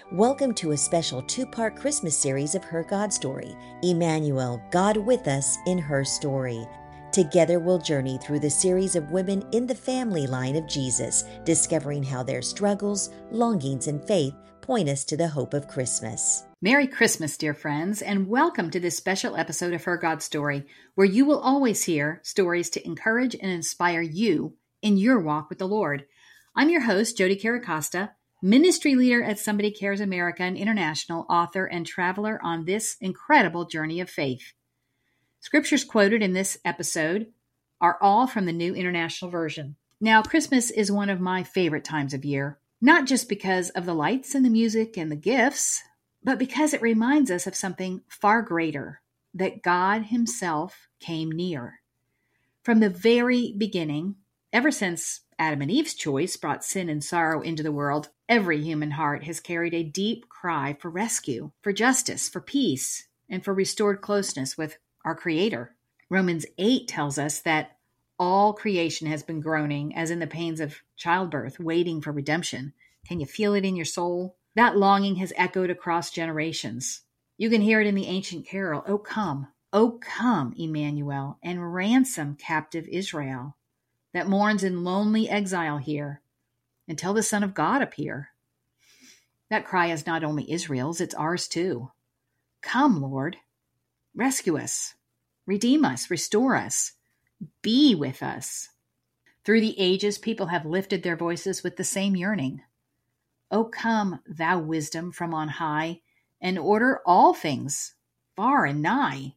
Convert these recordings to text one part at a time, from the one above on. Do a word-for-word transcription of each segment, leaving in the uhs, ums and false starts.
Welcome to a special two-part Christmas series of Her God Story, Emmanuel, God with us in her story. Together we'll journey through the series of women in the family line of Jesus, discovering how their struggles, longings, and faith point us to the hope of Christmas. Merry Christmas, dear friends, and welcome to this special episode of Her God Story, where you will always hear stories to encourage and inspire you in your walk with the Lord. I'm your host, Jody Caracosta, ministry leader at Somebody Cares America and International, author and traveler on this incredible journey of faith. Scriptures quoted in this episode are all from the New International Version. Now, Christmas is one of my favorite times of year, not just because of the lights and the music and the gifts, but because it reminds us of something far greater, that God Himself came near. From the very beginning, ever since Adam and Eve's choice brought sin and sorrow into the world, every human heart has carried a deep cry for rescue, for justice, for peace, and for restored closeness with our Creator. Romans eight tells us that all creation has been groaning, as in the pains of childbirth, waiting for redemption. Can you feel it in your soul? That longing has echoed across generations. You can hear it in the ancient carol, "O come, O come, Emmanuel, and ransom captive Israel, that mourns in lonely exile here, until the Son of God appear." That cry is not only Israel's, it's ours too. Come, Lord, rescue us, redeem us, restore us, be with us. Through the ages, people have lifted their voices with the same yearning. O come, thou wisdom from on high, and order all things far and nigh.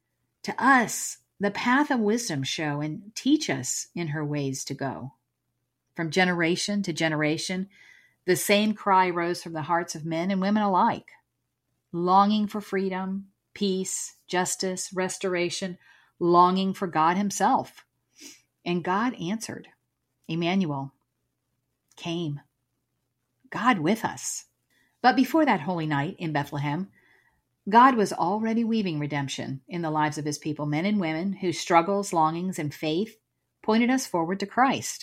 To us, the path of wisdom show, and teach us in her ways to go. From generation to generation, the same cry rose from the hearts of men and women alike, longing for freedom, peace, justice, restoration, longing for God Himself. And God answered. Emmanuel came, God with us. But before that holy night in Bethlehem, God was already weaving redemption in the lives of His people, men and women whose struggles, longings, and faith pointed us forward to Christ.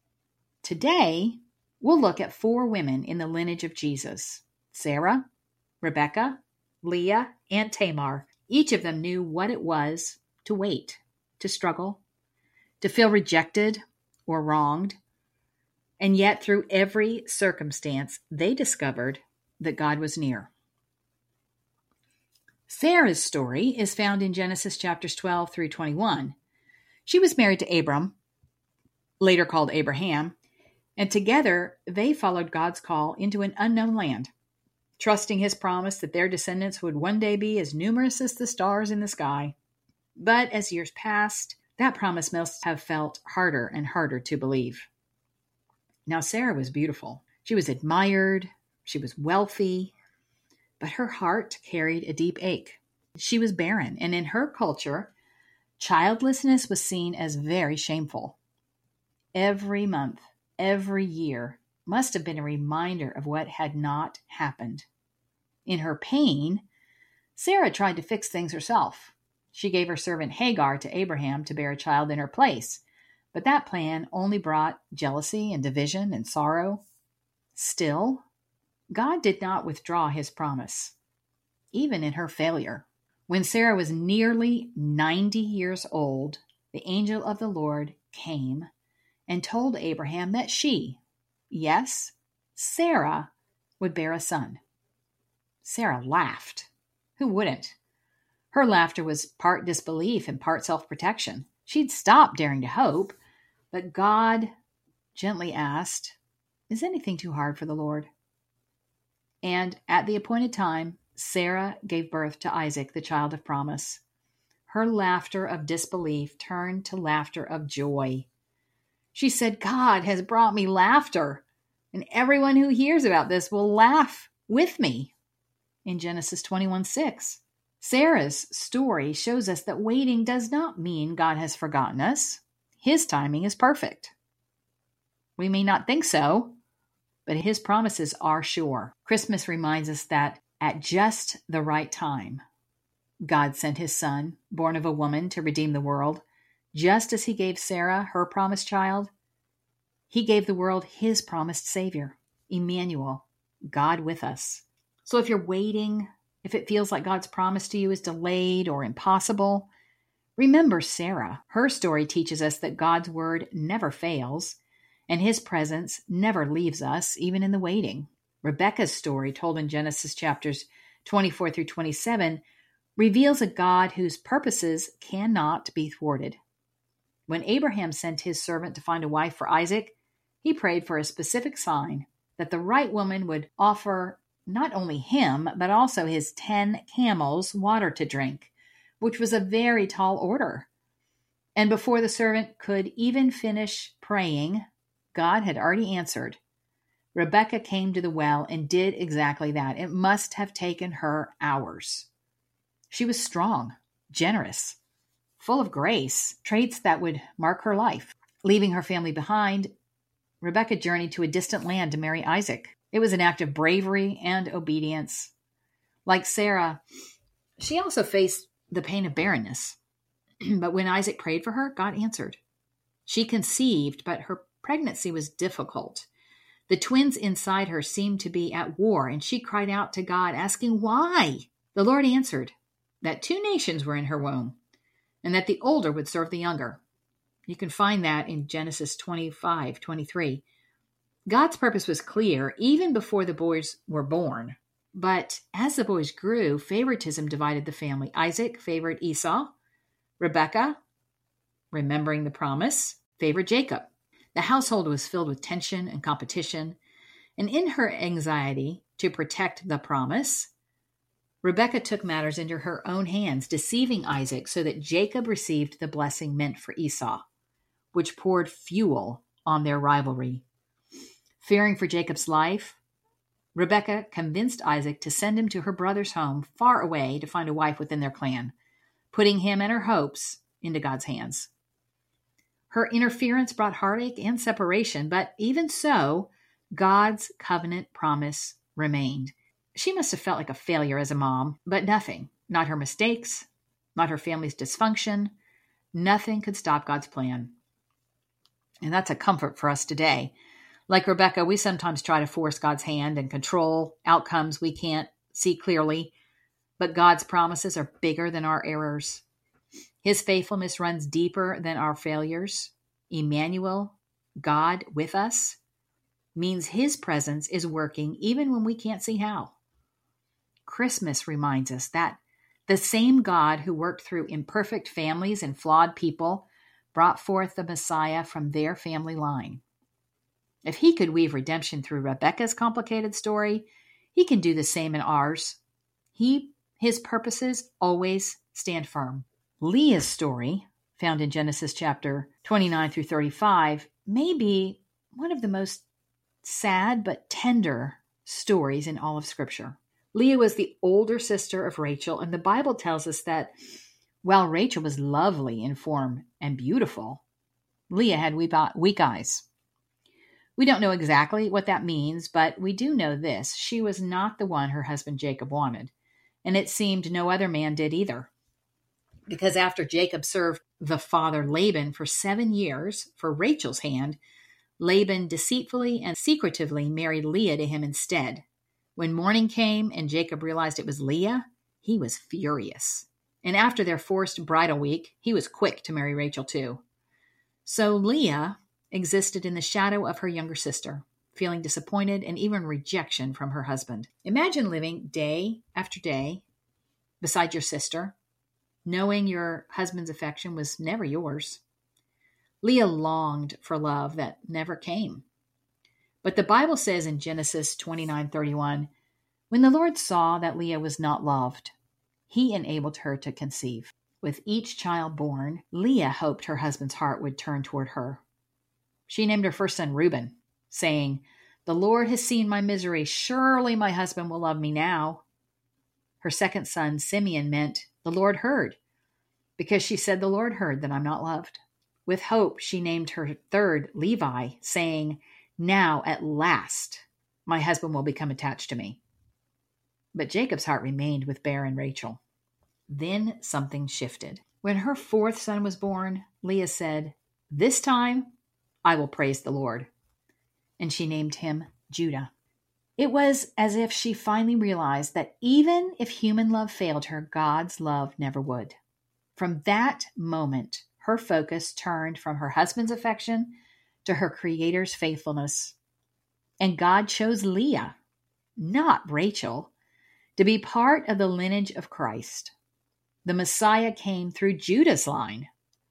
Today, we'll look at four women in the lineage of Jesus: Sarah, Rebecca, Leah, and Tamar. Each of them knew what it was to wait, to struggle, to feel rejected or wronged. And yet, through every circumstance, they discovered that God was near. Sarah's story is found in Genesis chapters twelve through twenty-one. She was married to Abram, later called Abraham, and together they followed God's call into an unknown land, trusting His promise that their descendants would one day be as numerous as the stars in the sky. But as years passed, that promise must have felt harder and harder to believe. Now, Sarah was beautiful. She was admired. She was wealthy. But her heart carried a deep ache. She was barren, and in her culture, childlessness was seen as very shameful. Every month, every year, must have been a reminder of what had not happened. In her pain, Sarah tried to fix things herself. She gave her servant Hagar to Abraham to bear a child in her place, but that plan only brought jealousy and division and sorrow. Still, God did not withdraw His promise, even in her failure. When Sarah was nearly ninety years old, the angel of the Lord came and told Abraham that she, yes, Sarah, would bear a son. Sarah laughed. Who wouldn't? Her laughter was part disbelief and part self-protection. She'd stopped daring to hope, but God gently asked, "Is anything too hard for the Lord?" And at the appointed time, Sarah gave birth to Isaac, the child of promise. Her laughter of disbelief turned to laughter of joy. She said, "God has brought me laughter, and everyone who hears about this will laugh with me." In Genesis twenty-one six, Sarah's story shows us that waiting does not mean God has forgotten us. His timing is perfect. We may not think so, but His promises are sure. Christmas reminds us that at just the right time, God sent His Son, born of a woman, to redeem the world. Just as He gave Sarah her promised child, He gave the world His promised Savior, Emmanuel, God with us. So if you're waiting, if it feels like God's promise to you is delayed or impossible, remember Sarah. Her story teaches us that God's word never fails, and his presence never leaves us, even in the waiting. Rebecca's story, told in Genesis chapters twenty-four through twenty-seven, reveals a God whose purposes cannot be thwarted. When Abraham sent his servant to find a wife for Isaac, he prayed for a specific sign that the right woman would offer not only him, but also his ten camels water to drink, which was a very tall order. And before the servant could even finish praying, God had already answered. Rebecca came to the well and did exactly that. It must have taken her hours. She was strong, generous, full of grace, traits that would mark her life. Leaving her family behind, Rebecca journeyed to a distant land to marry Isaac. It was an act of bravery and obedience. Like Sarah, she also faced the pain of barrenness. But when Isaac prayed for her, God answered. She conceived, but her pregnancy was difficult. The twins inside her seemed to be at war, and she cried out to God, asking why. The Lord answered that two nations were in her womb, and that the older would serve the younger. You can find that in Genesis twenty-five twenty-three. God's purpose was clear even before the boys were born. But as the boys grew, favoritism divided the family. Isaac favored Esau. Rebekah, remembering the promise, favored Jacob. The household was filled with tension and competition. And in her anxiety to protect the promise, Rebekah took matters into her own hands, deceiving Isaac so that Jacob received the blessing meant for Esau, which poured fuel on their rivalry. Fearing for Jacob's life, Rebekah convinced Isaac to send him to her brother's home far away to find a wife within their clan, putting him and her hopes into God's hands. Her interference brought heartache and separation, but even so, God's covenant promise remained. She must have felt like a failure as a mom, but nothing, not her mistakes, not her family's dysfunction, nothing could stop God's plan. And that's a comfort for us today. Like Rebekah, we sometimes try to force God's hand and control outcomes we can't see clearly, but God's promises are bigger than our errors. His faithfulness runs deeper than our failures. Emmanuel, God with us, means his presence is working even when we can't see how. Christmas reminds us that the same God who worked through imperfect families and flawed people brought forth the Messiah from their family line. If he could weave redemption through Rebekah's complicated story, he can do the same in ours. He, his purposes always stand firm. Leah's story, found in Genesis chapter twenty-nine through thirty-five, may be one of the most sad but tender stories in all of Scripture. Leah was the older sister of Rachel, and the Bible tells us that while Rachel was lovely in form and beautiful, Leah had weak eyes. We don't know exactly what that means, but we do know this. She was not the one her husband Jacob wanted, and it seemed no other man did either. Because after Jacob served the father Laban for seven years for Rachel's hand, Laban deceitfully and secretively married Leah to him instead. When morning came and Jacob realized it was Leah, he was furious. And after their forced bridal week, he was quick to marry Rachel too. So Leah existed in the shadow of her younger sister, feeling disappointed and even rejection from her husband. Imagine living day after day beside your sister, knowing your husband's affection was never yours. Leah longed for love that never came. But the Bible says in Genesis twenty-nine thirty-one, when the Lord saw that Leah was not loved, he enabled her to conceive. With each child born, Leah hoped her husband's heart would turn toward her. She named her first son Reuben, saying, "The Lord has seen my misery. Surely my husband will love me now." Her second son, Simeon, meant, "The Lord heard," because she said, "The Lord heard that I'm not loved." With hope, she named her third Levi, saying, "Now at last my husband will become attached to me." But Jacob's heart remained with barren Rachel. Then something shifted. When her fourth son was born, Leah said, "This time I will praise the Lord." And she named him Judah. It was as if she finally realized that even if human love failed her, God's love never would. From that moment, her focus turned from her husband's affection to her Creator's faithfulness. And God chose Leah, not Rachel, to be part of the lineage of Christ. The Messiah came through Judah's line.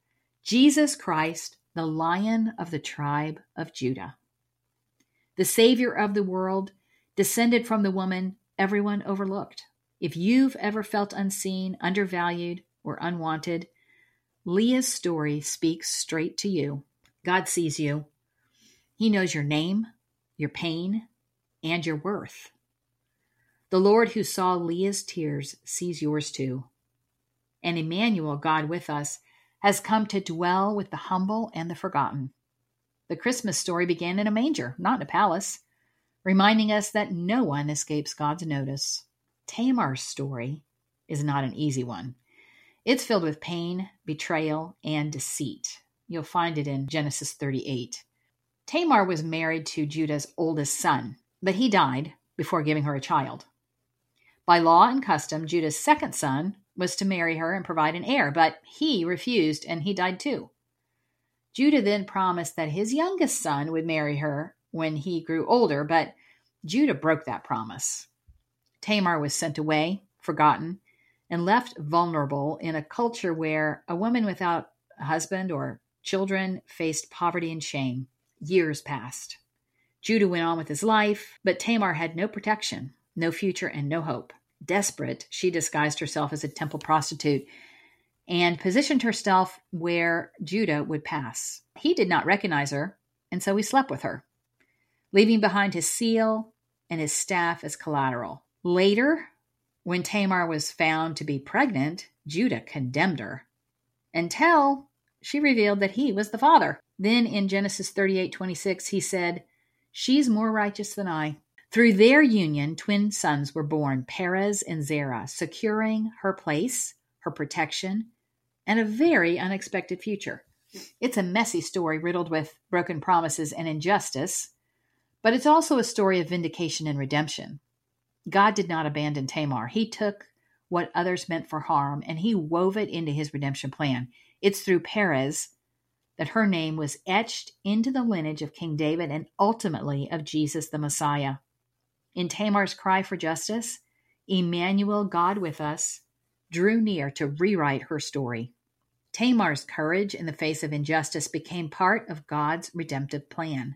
Jesus Christ, the Lion of the tribe of Judah. The Savior of the world descended from the woman everyone overlooked. If you've ever felt unseen, undervalued, or unwanted, Leah's story speaks straight to you. God sees you. He knows your name, your pain, and your worth. The Lord who saw Leah's tears sees yours too. And Emmanuel, God with us, has come to dwell with the humble and the forgotten. The Christmas story began in a manger, not in a palace, reminding us that no one escapes God's notice. Tamar's story is not an easy one. It's filled with pain, betrayal, and deceit. You'll find it in Genesis thirty-eight. Tamar was married to Judah's oldest son, but he died before giving her a child. By law and custom, Judah's second son was to marry her and provide an heir, but he refused and he died too. Judah then promised that his youngest son would marry her when he grew older, but Judah broke that promise. Tamar was sent away, forgotten, and left vulnerable in a culture where a woman without a husband or children faced poverty and shame. Years passed. Judah went on with his life, but Tamar had no protection, no future, and no hope. Desperate, she disguised herself as a temple prostitute and positioned herself where Judah would pass. He did not recognize her, and so he slept with her, leaving behind his seal and his staff as collateral. Later, when Tamar was found to be pregnant, Judah condemned her until she revealed that he was the father. Then in Genesis thirty-eight twenty-six, he said, "She's more righteous than I." Through their union, twin sons were born, Perez and Zerah, securing her place, her protection, and a very unexpected future. It's a messy story riddled with broken promises and injustice, but it's also a story of vindication and redemption. God did not abandon Tamar. He took what others meant for harm, and he wove it into his redemption plan. It's through Perez that her name was etched into the lineage of King David and ultimately of Jesus the Messiah. In Tamar's cry for justice, Emmanuel, God with us, drew near to rewrite her story. Tamar's courage in the face of injustice became part of God's redemptive plan.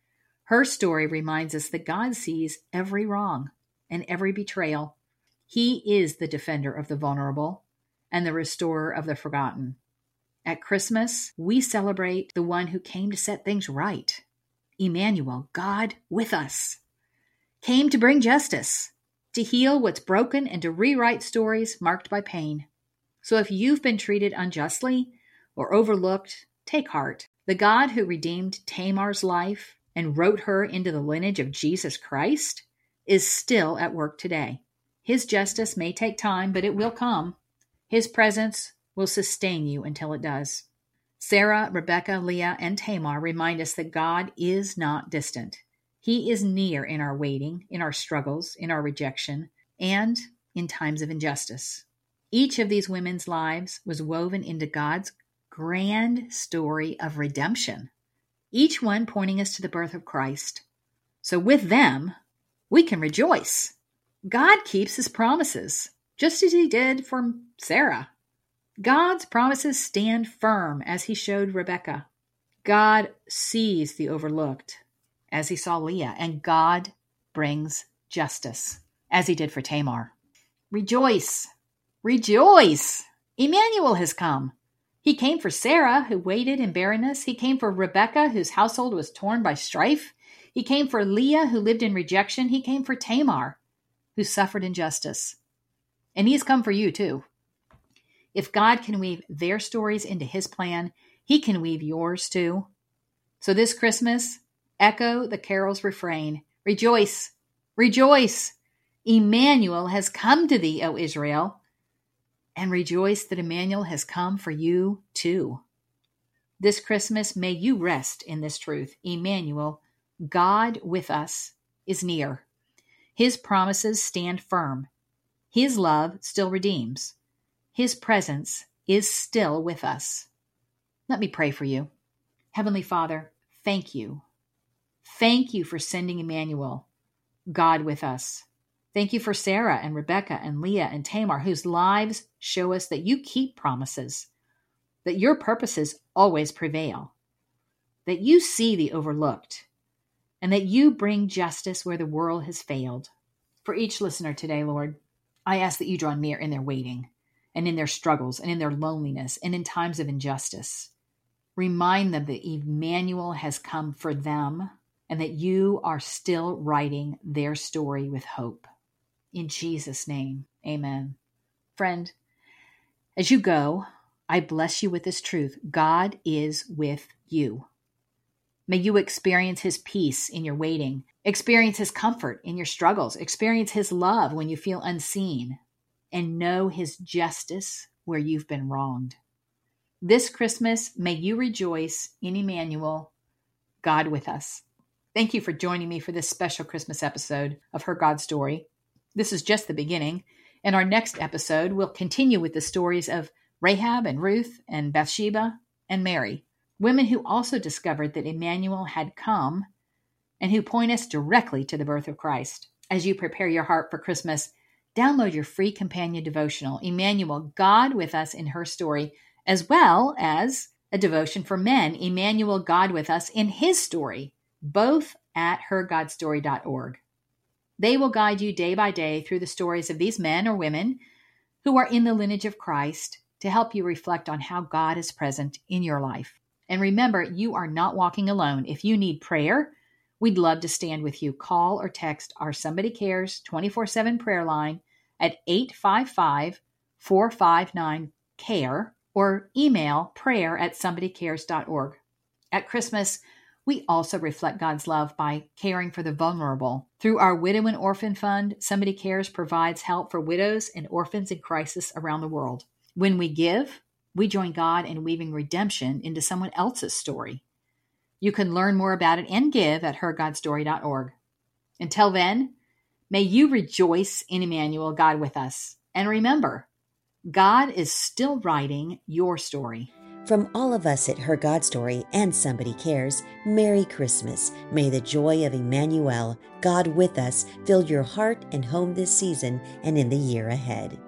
Her story reminds us that God sees every wrong and every betrayal. He is the defender of the vulnerable and the restorer of the forgotten. At Christmas, we celebrate the one who came to set things right. Emmanuel, God with us, came to bring justice, to heal what's broken, and to rewrite stories marked by pain. So if you've been treated unjustly or overlooked, take heart. The God who redeemed Tamar's life and wrote her into the lineage of Jesus Christ is still at work today. His justice may take time, but it will come. His presence will sustain you until it does. Sarah, Rebecca, Leah, and Tamar remind us that God is not distant. He is near in our waiting, in our struggles, in our rejection, and in times of injustice. Each of these women's lives was woven into God's grand story of redemption, each one pointing us to the birth of Christ. So with them, we can rejoice. God keeps his promises, just as he did for Sarah. God's promises stand firm, as he showed Rebecca. God sees the overlooked, as he saw Leah, and God brings justice, as he did for Tamar. Rejoice! Rejoice! Emmanuel has come. He came for Sarah, who waited in barrenness. He came for Rebecca, whose household was torn by strife. He came for Leah, who lived in rejection. He came for Tamar, who suffered injustice. And he's come for you too. If God can weave their stories into his plan, he can weave yours too. So this Christmas, echo the carol's refrain. Rejoice! Rejoice! Emmanuel has come to thee, O Israel. And rejoice that Emmanuel has come for you too. This Christmas, may you rest in this truth. Emmanuel, God with us, is near. His promises stand firm. His love still redeems. His presence is still with us. Let me pray for you. Heavenly Father, thank you. Thank you for sending Emmanuel, God with us. Thank you for Sarah and Rebecca and Leah and Tamar, whose lives show us that you keep promises, that your purposes always prevail, that you see the overlooked, and that you bring justice where the world has failed. For each listener today, Lord, I ask that you draw near in their waiting and in their struggles and in their loneliness and in times of injustice. Remind them that Emmanuel has come for them and that you are still writing their story with hope. In Jesus' name, amen. Friend, as you go, I bless you with this truth. God is with you. May you experience his peace in your waiting, experience his comfort in your struggles, experience his love when you feel unseen, and know his justice where you've been wronged. This Christmas, may you rejoice in Emmanuel, God with us. Thank you for joining me for this special Christmas episode of Her God Story. This is just the beginning. In our next episode, we'll continue with the stories of Rahab and Ruth and Bathsheba and Mary, women who also discovered that Emmanuel had come and who point us directly to the birth of Christ. As you prepare your heart for Christmas, download your free companion devotional, Emmanuel, God with us in Her Story, as well as a devotion for men, Emmanuel, God with us in His Story, both at her god story dot org. They will guide you day by day through the stories of these men or women who are in the lineage of Christ to help you reflect on how God is present in your life. And remember, you are not walking alone. If you need prayer, we'd love to stand with you. Call or text our Somebody Cares twenty-four seven prayer line at eight five five, four five nine, C A R E or email prayer at somebody cares dot org. At Christmas, we also reflect God's love by caring for the vulnerable. Through our Widow and Orphan Fund, Somebody Cares provides help for widows and orphans in crisis around the world. When we give, we join God in weaving redemption into someone else's story. You can learn more about it and give at her god story dot org. Until then, may you rejoice in Emmanuel, God with us. And remember, God is still writing your story. From all of us at Her God Story and Somebody Cares, Merry Christmas. May the joy of Emmanuel, God with us, fill your heart and home this season and in the year ahead.